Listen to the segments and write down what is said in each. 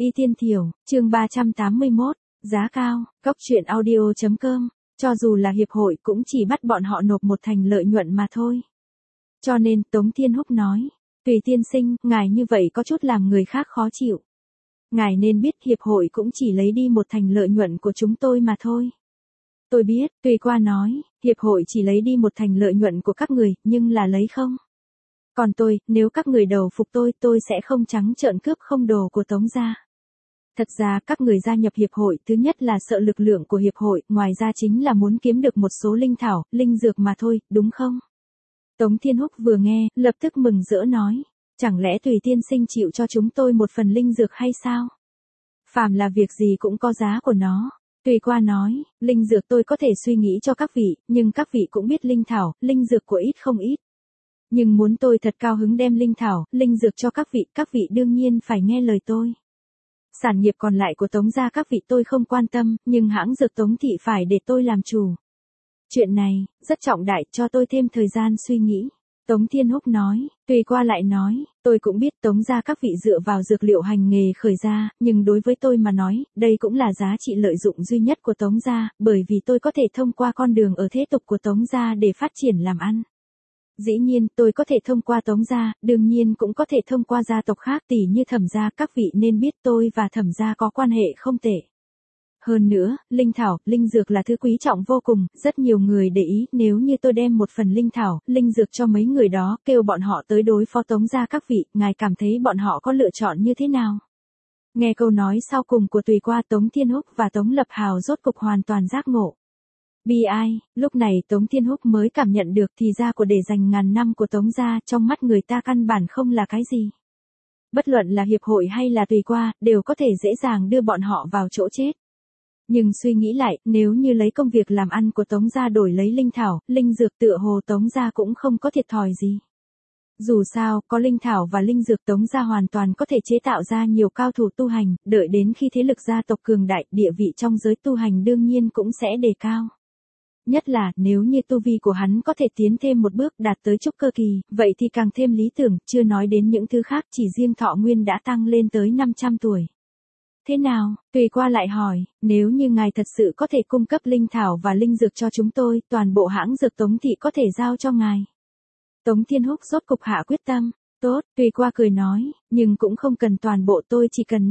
Y Tiên Thiểu, chương 381, giá cao, cóc truyện audio.com, cho dù là hiệp hội cũng chỉ bắt bọn họ nộp một thành lợi nhuận mà thôi. Cho nên Tống Thiên Húc nói, Tùy tiên sinh, ngài như vậy có chút làm người khác khó chịu. Ngài nên biết hiệp hội cũng chỉ lấy đi một thành lợi nhuận của chúng tôi mà thôi. Tôi biết, Tùy Qua nói, hiệp hội chỉ lấy đi một thành lợi nhuận của các người, nhưng là lấy không. Còn tôi, nếu các người đầu phục tôi sẽ không trắng trợn cướp không đồ của Tống gia. Thật ra các người gia nhập hiệp hội thứ nhất là sợ lực lượng của hiệp hội, ngoài ra chính là muốn kiếm được một số linh thảo, linh dược mà thôi, đúng không? Tống Thiên Húc vừa nghe, lập tức mừng rỡ nói, chẳng lẽ Tùy tiên sinh chịu cho chúng tôi một phần linh dược hay sao? Phàm là việc gì cũng có giá của nó. Tùy Qua nói, linh dược tôi có thể suy nghĩ cho các vị, nhưng các vị cũng biết linh thảo, linh dược của ít không ít. Nhưng muốn tôi thật cao hứng đem linh thảo, linh dược cho các vị đương nhiên phải nghe lời tôi. Sản nghiệp còn lại của Tống gia các vị tôi không quan tâm, nhưng hãng dược Tống thị phải để tôi làm chủ. Chuyện này, rất trọng đại, cho tôi thêm thời gian suy nghĩ. Tống Thiên Húc nói, Tùy Qua lại nói, tôi cũng biết Tống gia các vị dựa vào dược liệu hành nghề khởi ra, nhưng đối với tôi mà nói, đây cũng là giá trị lợi dụng duy nhất của Tống gia, bởi vì tôi có thể thông qua con đường ở thế tục của Tống gia để phát triển làm ăn. Dĩ nhiên, tôi có thể thông qua Tống gia, đương nhiên cũng có thể thông qua gia tộc khác tỉ như Thẩm gia, các vị nên biết tôi và Thẩm gia có quan hệ không tệ. Hơn nữa, linh thảo, linh dược là thứ quý trọng vô cùng, rất nhiều người để ý, nếu như tôi đem một phần linh thảo, linh dược cho mấy người đó, kêu bọn họ tới đối phó Tống gia các vị, ngài cảm thấy bọn họ có lựa chọn như thế nào? Nghe câu nói sau cùng của Tùy Qua, Tống Thiên Húc và Tống Lập Hào rốt cục hoàn toàn giác ngộ. Bi ai, lúc này Tống Thiên Húc mới cảm nhận được thì ra của để dành ngàn năm của Tống gia trong mắt người ta căn bản không là cái gì. Bất luận là hiệp hội hay là Tùy Qua, đều có thể dễ dàng đưa bọn họ vào chỗ chết. Nhưng suy nghĩ lại, nếu như lấy công việc làm ăn của Tống gia đổi lấy linh thảo, linh dược tựa hồ Tống gia cũng không có thiệt thòi gì. Dù sao, có linh thảo và linh dược Tống gia hoàn toàn có thể chế tạo ra nhiều cao thủ tu hành, đợi đến khi thế lực gia tộc cường đại, địa vị trong giới tu hành đương nhiên cũng sẽ đề cao. Nhất là, nếu như tu vi của hắn có thể tiến thêm một bước đạt tới trúc cơ kỳ, vậy thì càng thêm lý tưởng, chưa nói đến những thứ khác, chỉ riêng thọ nguyên đã tăng lên tới 500 tuổi. Thế nào? Tùy Qua lại hỏi, nếu như ngài thật sự có thể cung cấp linh thảo và linh dược cho chúng tôi, toàn bộ hãng dược Tống thị có thể giao cho ngài. Tống Thiên Húc rốt cục hạ quyết tâm. Tốt, Tùy Qua cười nói, nhưng cũng không cần toàn bộ, tôi chỉ cần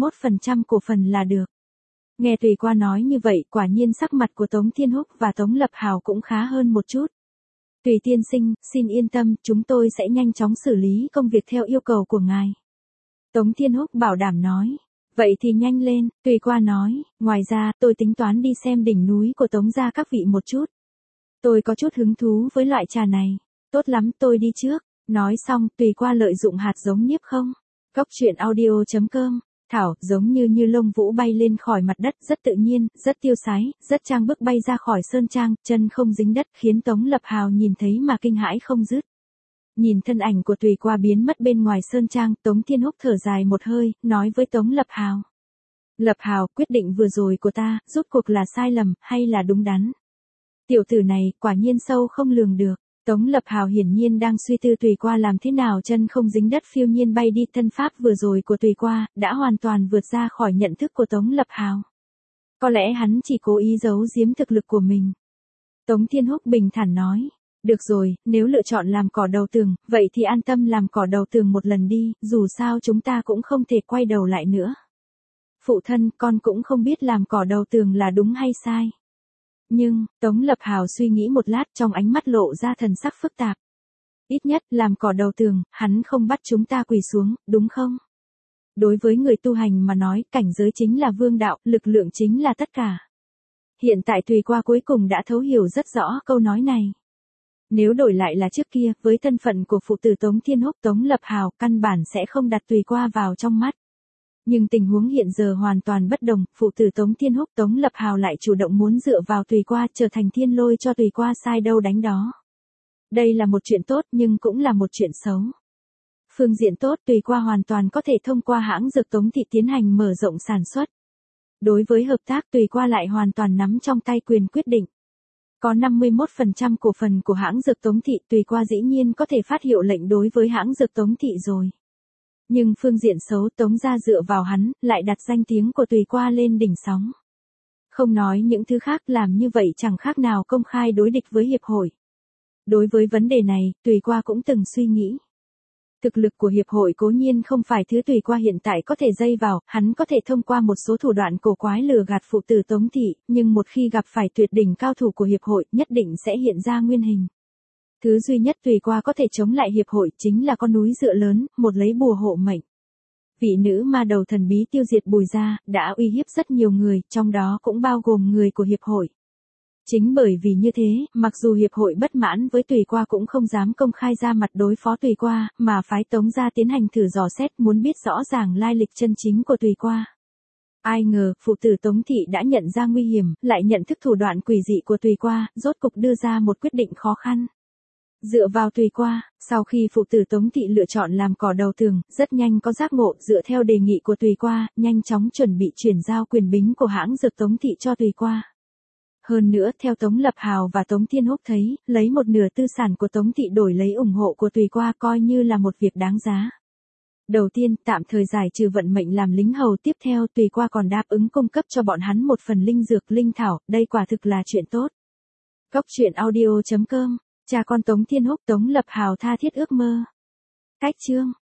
51% cổ phần là được. Nghe Tùy Qua nói như vậy, quả nhiên sắc mặt của Tống Thiên Húc và Tống Lập Hào cũng khá hơn một chút. Tùy tiên sinh, xin yên tâm, chúng tôi sẽ nhanh chóng xử lý công việc theo yêu cầu của ngài. Tống Thiên Húc bảo đảm nói. Vậy thì nhanh lên, Tùy Qua nói, ngoài ra, tôi tính toán đi xem đỉnh núi của Tống gia các vị một chút. Tôi có chút hứng thú với loại trà này. Tốt lắm, tôi đi trước. Nói xong, Tùy Qua lợi dụng hạt giống nhiếp không. Cóc truyện audio.com. Thảo, giống như lông vũ bay lên khỏi mặt đất, rất tự nhiên, rất tiêu sái, rất trang bức bay ra khỏi sơn trang, chân không dính đất, khiến Tống Lập Hào nhìn thấy mà kinh hãi không dứt. Nhìn thân ảnh của Tùy Qua biến mất bên ngoài sơn trang, Tống Thiên Húc thở dài một hơi, nói với Tống Lập Hào. Lập Hào, quyết định vừa rồi của ta, rốt cuộc là sai lầm, hay là đúng đắn? Tiểu tử này, quả nhiên sâu không lường được. Tống Lập Hào hiển nhiên đang suy tư Tùy Qua làm thế nào chân không dính đất phiêu nhiên bay đi, thân pháp vừa rồi của Tùy Qua, đã hoàn toàn vượt ra khỏi nhận thức của Tống Lập Hào. Có lẽ hắn chỉ cố ý giấu giếm thực lực của mình. Tống Thiên Húc bình thản nói. Được rồi, nếu lựa chọn làm cỏ đầu tường, vậy thì an tâm làm cỏ đầu tường một lần đi, dù sao chúng ta cũng không thể quay đầu lại nữa. Phụ thân, con cũng không biết làm cỏ đầu tường là đúng hay sai. Nhưng, Tống Lập Hào suy nghĩ một lát, trong ánh mắt lộ ra thần sắc phức tạp. Ít nhất, làm cỏ đầu tường, hắn không bắt chúng ta quỳ xuống, đúng không? Đối với người tu hành mà nói, cảnh giới chính là vương đạo, lực lượng chính là tất cả. Hiện tại Tùy Qua cuối cùng đã thấu hiểu rất rõ câu nói này. Nếu đổi lại là trước kia, với thân phận của phụ tử Tống Thiên Húc, Tống Lập Hào, căn bản sẽ không đặt Tùy Qua vào trong mắt. Nhưng tình huống hiện giờ hoàn toàn bất đồng, phụ tử Tống Thiên Húc, Tống Lập Hào lại chủ động muốn dựa vào Tùy Qua, trở thành thiên lôi cho Tùy Qua sai đâu đánh đó. Đây là một chuyện tốt nhưng cũng là một chuyện xấu. Phương diện tốt, Tùy Qua hoàn toàn có thể thông qua hãng dược Tống thị tiến hành mở rộng sản xuất. Đối với hợp tác, Tùy Qua lại hoàn toàn nắm trong tay quyền quyết định. Có 51% cổ phần của hãng dược Tống thị, Tùy Qua dĩ nhiên có thể phát hiệu lệnh đối với hãng dược Tống thị rồi. Nhưng phương diện xấu Tống gia dựa vào hắn, lại đặt danh tiếng của Tùy Qua lên đỉnh sóng. Không nói những thứ khác, làm như vậy chẳng khác nào công khai đối địch với hiệp hội. Đối với vấn đề này, Tùy Qua cũng từng suy nghĩ. Thực lực của hiệp hội cố nhiên không phải thứ Tùy Qua hiện tại có thể dây vào, hắn có thể thông qua một số thủ đoạn cổ quái lừa gạt phụ tử Tống thị, nhưng một khi gặp phải tuyệt đỉnh cao thủ của hiệp hội, nhất định sẽ hiện ra nguyên hình. Thứ duy nhất Tùy Qua có thể chống lại hiệp hội chính là con núi dựa lớn, một lấy bùa hộ mệnh. Vị nữ ma đầu thần bí tiêu diệt Bùi gia, đã uy hiếp rất nhiều người, trong đó cũng bao gồm người của hiệp hội. Chính bởi vì như thế, mặc dù hiệp hội bất mãn với Tùy Qua cũng không dám công khai ra mặt đối phó Tùy Qua, mà phái Tống gia tiến hành thử dò xét muốn biết rõ ràng lai lịch chân chính của Tùy Qua. Ai ngờ, phụ tử Tống thị đã nhận ra nguy hiểm, lại nhận thức thủ đoạn quỷ dị của Tùy Qua, rốt cục đưa ra một quyết định khó khăn. Dựa vào Tùy Qua, sau khi phụ tử Tống thị lựa chọn làm cỏ đầu tường, rất nhanh có giác ngộ, dựa theo đề nghị của Tùy Qua, nhanh chóng chuẩn bị chuyển giao quyền bính của hãng dược Tống thị cho Tùy Qua. Hơn nữa, theo Tống Lập Hào và Tống Thiên Húc thấy, lấy một nửa tư sản của Tống thị đổi lấy ủng hộ của Tùy Qua coi như là một việc đáng giá. Đầu tiên, tạm thời giải trừ vận mệnh làm lính hầu, tiếp theo Tùy Qua còn đáp ứng cung cấp cho bọn hắn một phần linh dược linh thảo, đây quả thực là chuyện tốt. Cốc truyện audio.com, cha con Tống Thiên Húc, Tống Lập Hào tha thiết ước mơ. Cách chương